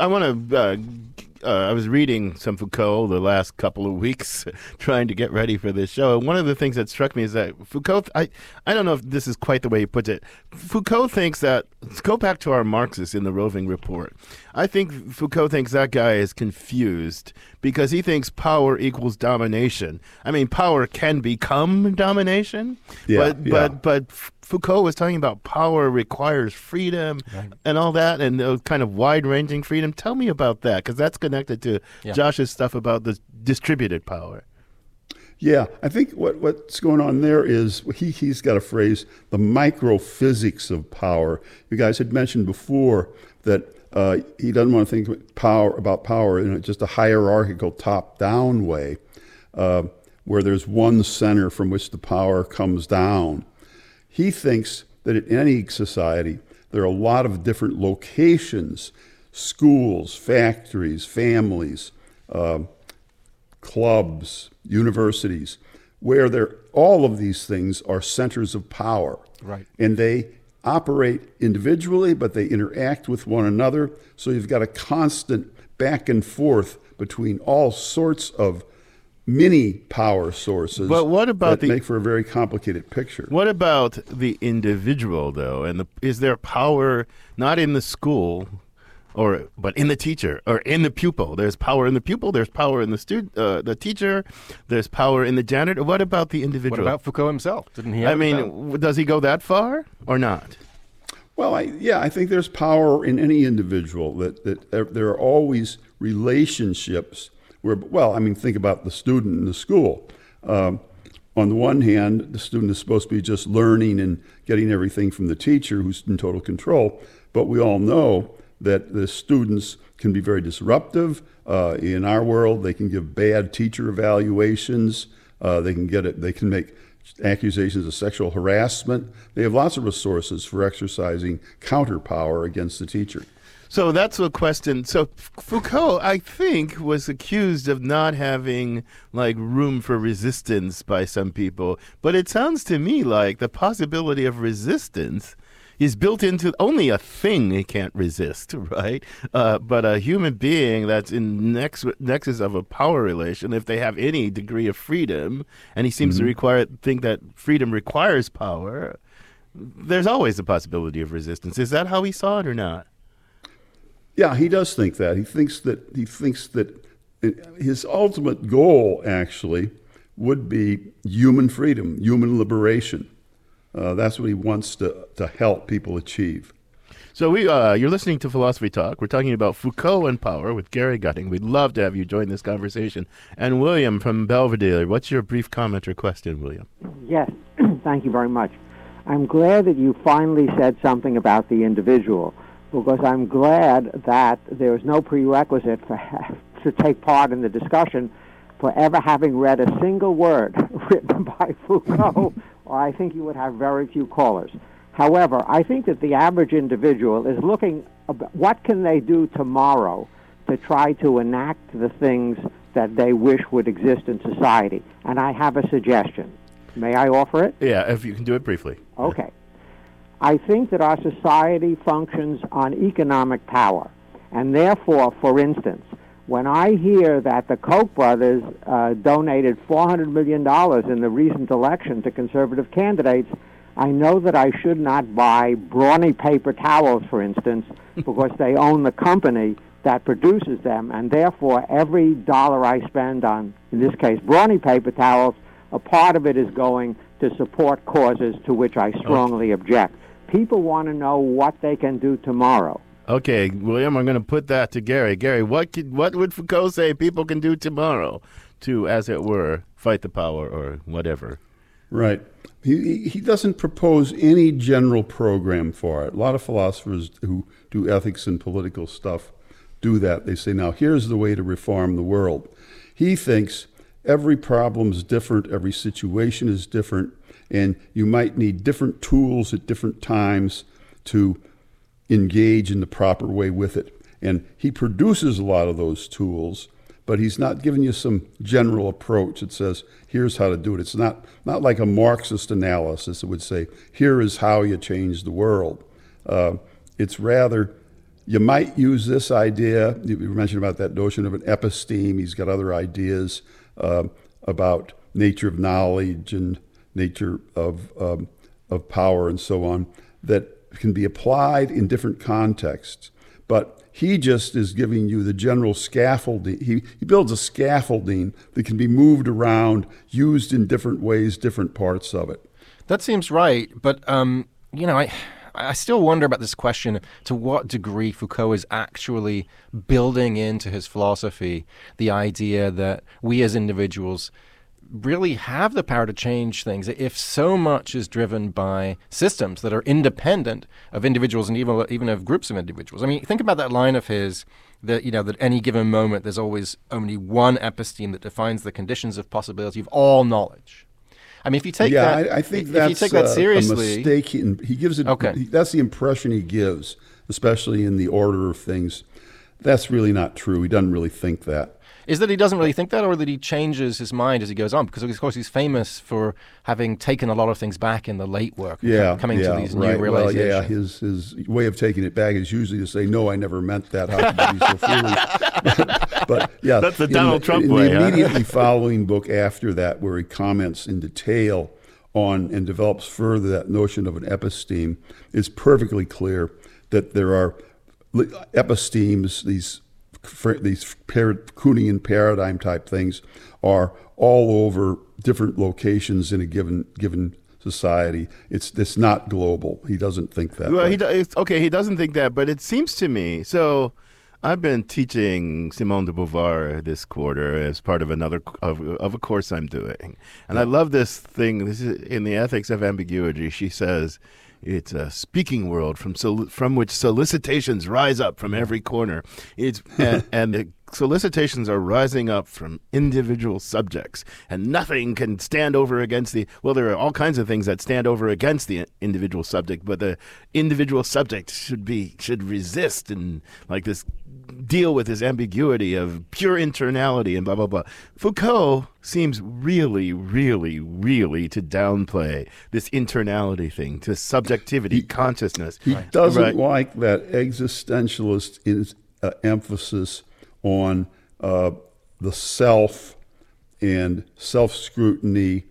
was reading some Foucault the last couple of weeks, trying to get ready for this show. And one of the things that struck me is that Foucault, I don't know if this is quite the way he puts it. Foucault thinks that, let's go back to our Marxists in the Roving Report. I think Foucault thinks that guy is confused because he thinks power equals domination. I mean, power can become domination, but Foucault was talking about power requires freedom and all that, and kind of wide-ranging freedom. Tell me about that, because that's connected to Josh's stuff about the distributed power. Yeah, I think what's going on there is he's got a phrase, the microphysics of power. You guys had mentioned before that he doesn't want to think about power in just a hierarchical top-down way, where there's one center from which the power comes down. He thinks that in any society, there are a lot of different locations, schools, factories, families, clubs, universities, where all of these things are centers of power. Right. And they operate individually, but they interact with one another. So you've got a constant back and forth between all sorts of mini power sources. But what about that make for a very complicated picture? What about the individual, though? And is there power not in the school, but in the teacher or in the pupil? There's power in the pupil. There's power in the teacher. There's power in the janitor. What about the individual? What about Foucault himself? Didn't he? Does he go that far or not? Well, I think there's power in any individual. That there are always relationships where, think about the student in the school. On the one hand, the student is supposed to be just learning and getting everything from the teacher who's in total control. But we all know that the students can be very disruptive. In our world, they can give bad teacher evaluations. They can make accusations of sexual harassment. They have lots of resources for exercising counterpower against the teacher. So that's a question. So Foucault, I think, was accused of not having room for resistance by some people. But it sounds to me like the possibility of resistance is built into only a thing he can't resist, right? But a human being that's in nexus of a power relation, if they have any degree of freedom, and he seems to think that freedom requires power, there's always the possibility of resistance. Is that how he saw it or not? Yeah, he does think that. He thinks that his ultimate goal actually would be human freedom, human liberation. That's what he wants to help people achieve. So you're listening to Philosophy Talk. We're talking about Foucault and power with Gary Gutting. We'd love to have you join this conversation. And William from Belvedere, what's your brief comment or question, William? Yes, thank you very much. I'm glad that you finally said something about the individual, because I'm glad that there is no prerequisite to take part in the discussion for ever having read a single word written by Foucault, or I think you would have very few callers. However, I think that the average individual is looking at what can they do tomorrow to try to enact the things that they wish would exist in society. And I have a suggestion. May I offer it? Yeah, if you can do it briefly. Okay. I think that our society functions on economic power. And therefore, for instance, when I hear that the Koch brothers donated $400 million in the recent election to conservative candidates, I know that I should not buy Brawny paper towels, for instance, because they own the company that produces them, and therefore every dollar I spend on, in this case, Brawny paper towels, a part of it is going to support causes to which I strongly object. People want to know what they can do tomorrow. Okay, William, I'm going to put that to Gary. Gary, what would Foucault say people can do tomorrow to, as it were, fight the power or whatever? Right. He doesn't propose any general program for it. A lot of philosophers who do ethics and political stuff do that. They say, now, here's the way to reform the world. He thinks every problem is different, every situation is different, and you might need different tools at different times to engage in the proper way with it. And he produces a lot of those tools, but he's not giving you some general approach that says, here's how to do it. It's not like a Marxist analysis that would say, here is how you change the world. It's rather, you might use this idea. You mentioned about that notion of an episteme. He's got other ideas about nature of knowledge and nature of power and so on that can be applied in different contexts. But he just is giving you the general scaffolding. He builds a scaffolding that can be moved around, used in different ways, different parts of it. That seems right. But, I still wonder about this question, to what degree Foucault is actually building into his philosophy the idea that we as individuals really have the power to change things if so much is driven by systems that are independent of individuals and even of groups of individuals. I mean, think about that line of his that at any given moment there's always only one episteme that defines the conditions of possibility of all knowledge. I mean, if you take that, I think that's seriously, a mistake. He gives it. Okay. That's the impression he gives, especially in the order of things. That's really not true. He doesn't really think that. is that he doesn't really think that, or that he changes his mind as he goes on? Because, of course, he's famous for having taken a lot of things back in the late work, coming to these new realizations. Well, his way of taking it back is usually to say, no, I never meant that. How could you be so foolish? But yeah, that's the Donald Trump in way. The immediately following book after that, where he comments in detail on and develops further that notion of an episteme, it's perfectly clear that there are epistemes, these Kuhnian paradigm type things, are all over different locations in a given society. It's not global. He doesn't think that. Well, he doesn't think that, but it seems to me. So I've been teaching Simone de Beauvoir this quarter as part of of a course I'm doing, and I love this thing. This is in the Ethics of Ambiguity. She says, it's a speaking world from which solicitations rise up from every corner. And the solicitations are rising up from individual subjects, and nothing can stand over against there are all kinds of things that stand over against the individual subject, but the individual subject should resist and like this deal with this ambiguity of pure internality and blah, blah, blah. Foucault seems really, really, really to downplay this internality thing, to subjectivity, consciousness. He doesn't like that existentialist emphasis on the self and self-scrutiny.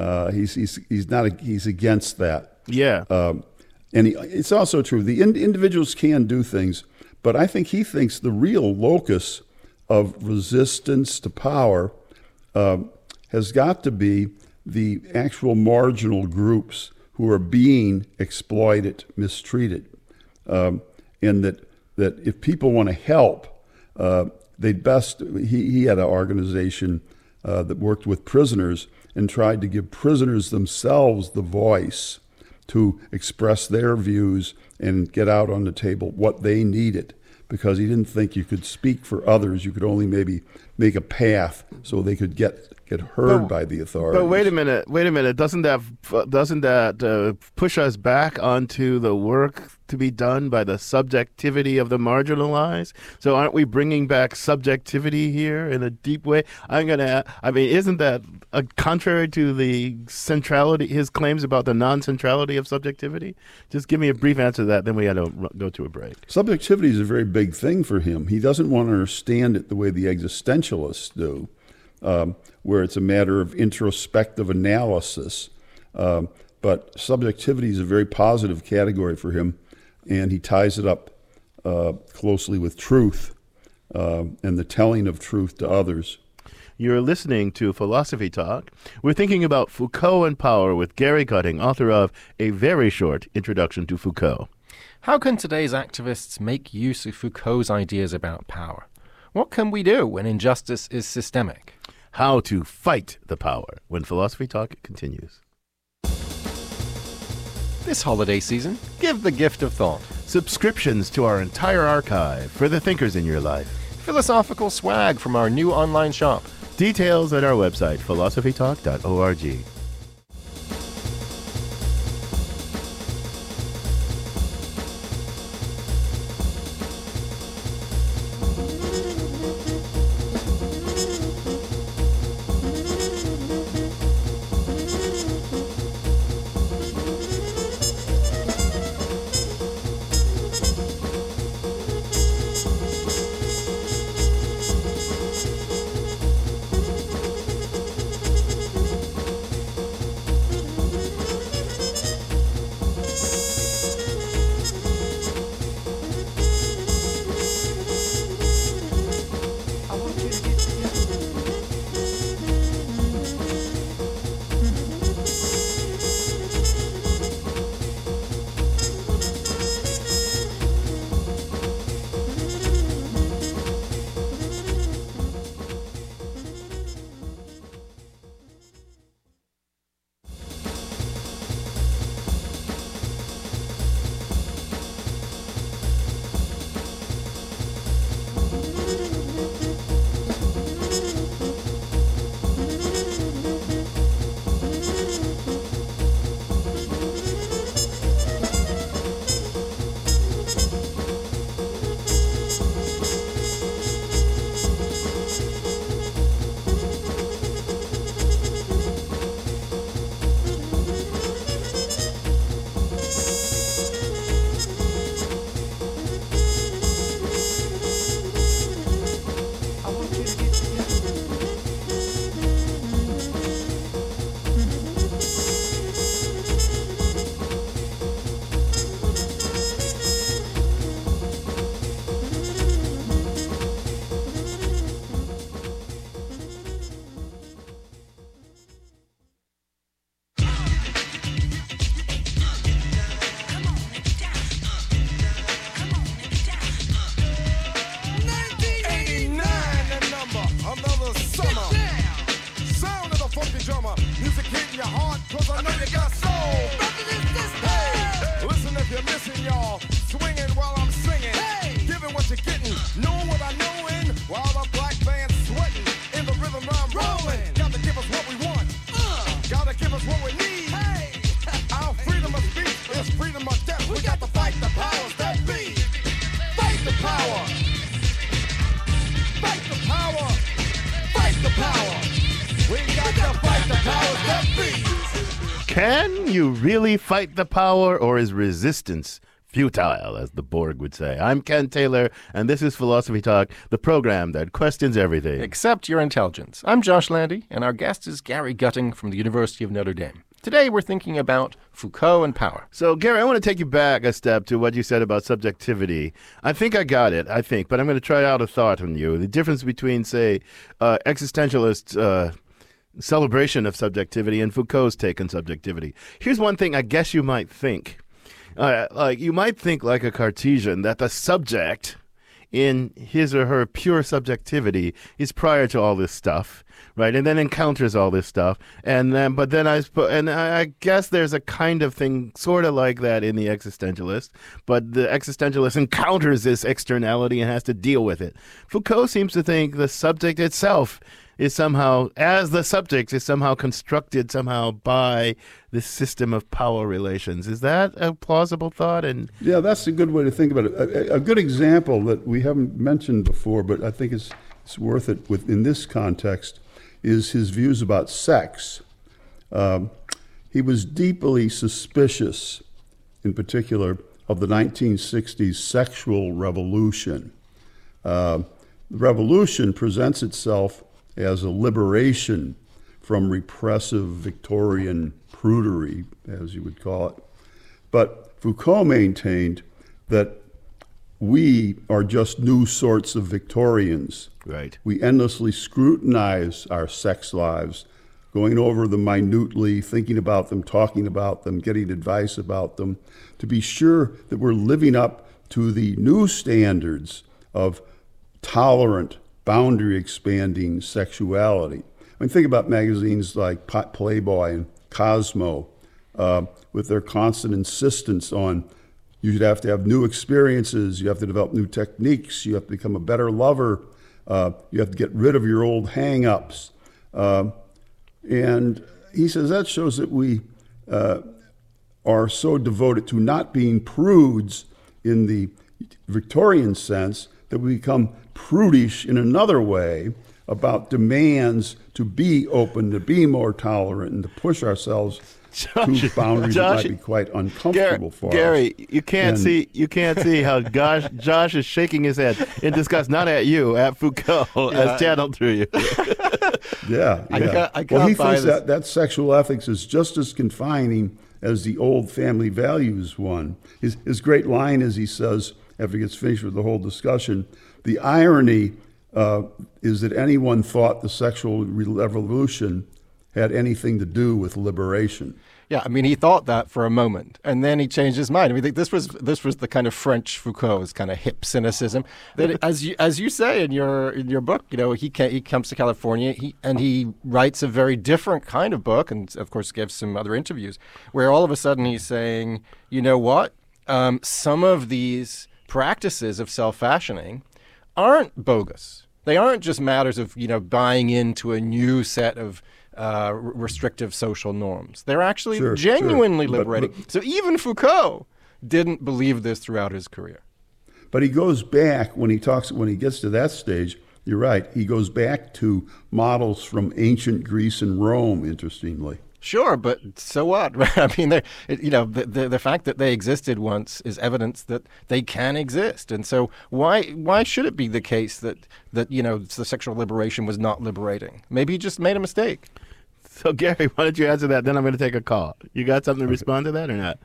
He's against that. Yeah. And it's also true. The individuals can do things, but I think he thinks the real locus of resistance to power has got to be the actual marginal groups who are being exploited, mistreated, and that if people want to help, they'd best. He had an organization that worked with prisoners and tried to give prisoners themselves the voice to express their views and get out on the table what they needed, because he didn't think you could speak for others. You could only maybe make a path so they could get heard by the authorities. But wait a minute. Doesn't that push us back onto the work to be done by the subjectivity of the marginalized? So aren't we bringing back subjectivity here in a deep way? Isn't that contrary to the centrality, his claims about the non-centrality of subjectivity? Just give me a brief answer to that, then we got to go to a break. Subjectivity is a very big thing for him. He doesn't want to understand it the way the existentialists do, where it's a matter of introspective analysis. But subjectivity is a very positive category for him, and he ties it up closely with truth and the telling of truth to others. You're listening to Philosophy Talk. We're thinking about Foucault and power with Gary Cutting, author of A Very Short Introduction to Foucault. How can today's activists make use of Foucault's ideas about power? What can we do when injustice is systemic? How to fight the power when Philosophy Talk continues. This holiday season, give the gift of thought. Subscriptions to our entire archive for the thinkers in your life. Philosophical swag from our new online shop. Details at our website, philosophytalk.org. I know you got soul. Hey, listen if you're missing, y'all. Swinging while I'm singing. Hey, giving what you're getting. Knowing what I know in. While the black band's sweating. In the rhythm I'm rolling. Gotta give us what we want. Gotta give us what we need. Hey, our freedom of speech is freedom of death. We got to fight the powers that be. Fight the power. Fight the power. Fight the power. We got to fight the powers that be. Can you really fight the power, or is resistance futile, as the Borg would say? I'm Ken Taylor, and this is Philosophy Talk, the program that questions everything. Except your intelligence. I'm Josh Landy, and our guest is Gary Gutting from the University of Notre Dame. Today, we're thinking about Foucault and power. So, Gary, I want to take you back a step to what you said about subjectivity. I think I got it, but I'm going to try out a thought on you. The difference between, say, existentialist celebration of subjectivity and Foucault's take on subjectivity. Here's one thing I guess you might think. You might think like a Cartesian that the subject in his or her pure subjectivity is prior to all this stuff, right? And then encounters all this stuff. I guess there's a kind of thing sort of like that in the existentialist, but the existentialist encounters this externality and has to deal with it. Foucault seems to think the subject itself is somehow, as the subject, is somehow constructed somehow by this system of power relations. Is that a plausible thought? And yeah, that's a good way to think about it. A good example that we haven't mentioned before, but I think it's worth it in this context, is his views about sex. He was deeply suspicious, in particular, of the 1960s sexual revolution. The revolution presents itself as a liberation from repressive Victorian prudery, as you would call it. But Foucault maintained that we are just new sorts of Victorians. Right. We endlessly scrutinize our sex lives, going over them minutely, thinking about them, talking about them, getting advice about them, to be sure that we're living up to the new standards of tolerant, boundary-expanding sexuality. I mean, think about magazines like Playboy and Cosmo, with their constant insistence on you have to have new experiences, you have to develop new techniques, you have to become a better lover, you have to get rid of your old hang-ups. And he says that shows that we are so devoted to not being prudes in the Victorian sense that we become prudish in another way about demands to be open, to be more tolerant, and to push ourselves to boundaries that might be quite uncomfortable for us. Gary, you can't see how Josh is shaking his head in disgust, not at you, at Foucault, as channeled through you. Yeah. I can't he thinks that sexual ethics is just as confining as the old family values one. His great line is, he says, after he gets finished with the whole discussion, the irony is that anyone thought the sexual revolution had anything to do with liberation. Yeah, I mean, he thought that for a moment, and then he changed his mind. I mean, this was the kind of French Foucault's kind of hip cynicism that, as you say in your book, he comes to California, he writes a very different kind of book, and of course gives some other interviews where all of a sudden he's saying, you know what, some of these practices of self-fashioning aren't bogus. They aren't just matters of buying into a new set of restrictive social norms. They're actually genuinely liberating. So even Foucault didn't believe this throughout his career. But he goes back when he gets to that stage. You're right. He goes back to models from ancient Greece and Rome. Interestingly. Sure, but so what? I mean, the fact that they existed once is evidence that they can exist, and so why should it be the case that the sexual liberation was not liberating? Maybe he just made a mistake. So Gary, why don't you answer that? Then I'm going to take a call. You got something to respond to that or not?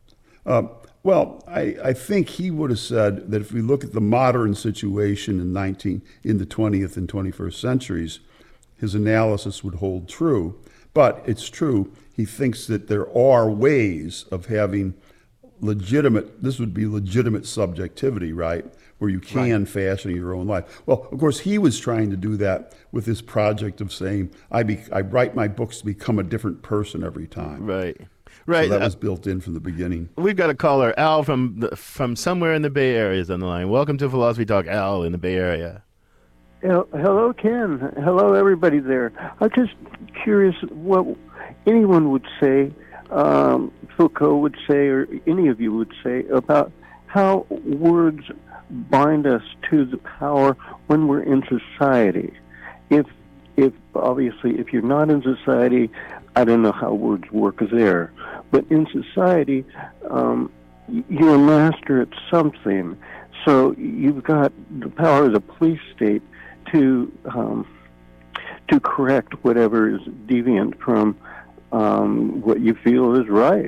Well, I think he would have said that if we look at the modern situation in the 20th and 21st centuries, his analysis would hold true. But it's true, he thinks that there are ways of having this would be legitimate subjectivity, right? Where you can fashion your own life. Well, of course, he was trying to do that with this project of saying, I write my books to become a different person every time. Right. So that was built in from the beginning. We've got a caller, Al, from somewhere in the Bay Area is on the line. Welcome to Philosophy Talk, Al, in the Bay Area. Hello, Ken. Hello, everybody there. I'm just curious what anyone would say, Foucault would say, or any of you would say about how words bind us to the power when we're in society. If obviously, if you're not in society, I don't know how words work there. But in society, you're a master at something. So you've got the power of the police state to correct whatever is deviant from what you feel is right.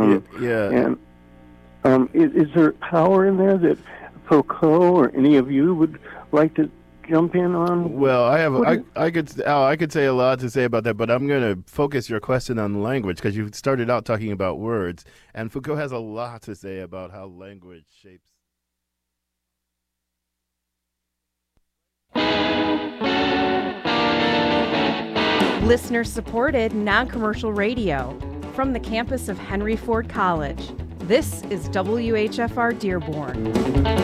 And is there power in there that Foucault or any of you would like to jump in on? Well, I could say a lot to say about that, but I'm going to focus your question on language because you started out talking about words, and Foucault has a lot to say about how language shapes. Listener-supported, non-commercial radio from the campus of Henry Ford College. This is WHFR Dearborn.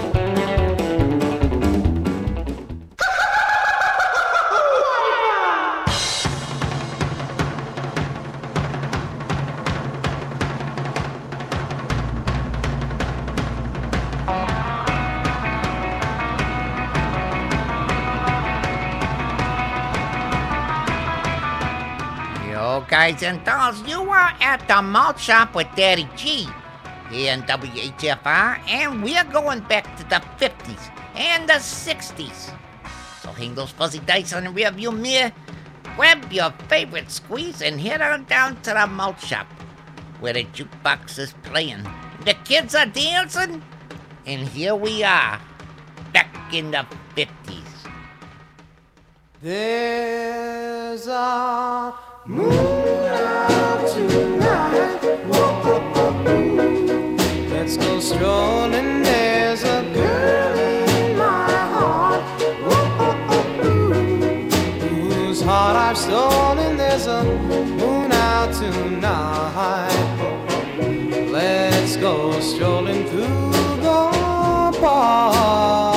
Guys and dolls, you are at the malt shop with Daddy G here in WHFR, and we're going back to the 50s and the 60s. So hang those fuzzy dice on the rearview mirror, grab your favorite squeeze, and head on down to the malt shop where the jukebox is playing, the kids are dancing, and here we are, back in the 50s. There's a moon out tonight. Let's go strolling. There's a girl in my heart whose heart I've stolen. There's a moon out tonight. Let's go strolling through the park.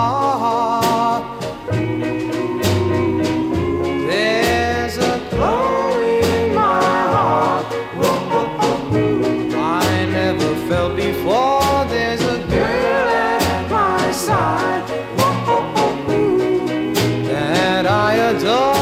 Before there's a girl at my side that I adore.